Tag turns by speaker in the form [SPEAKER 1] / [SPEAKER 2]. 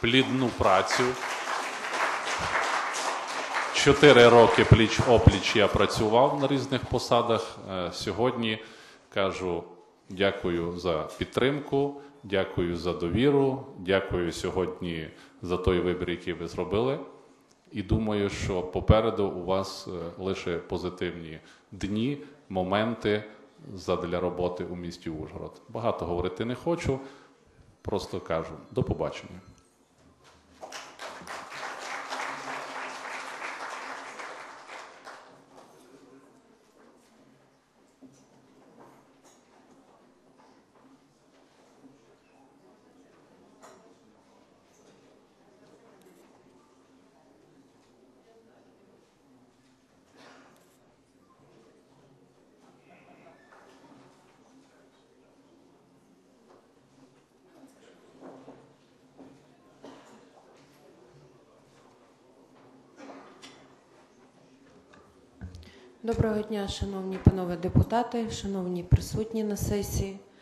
[SPEAKER 1] плідну працю. 4 роки пліч-опліч я працював на різних посадах. Сьогодні кажу дякую за підтримку, дякую за довіру, дякую сьогодні за той вибір, який ви зробили. І думаю, що попереду у вас лише позитивні дні, моменти задля роботи у місті Ужгород. Багато говорити не хочу, просто кажу до побачення.
[SPEAKER 2] Доброго дня, шановні панове депутати, шановні присутні на сесії.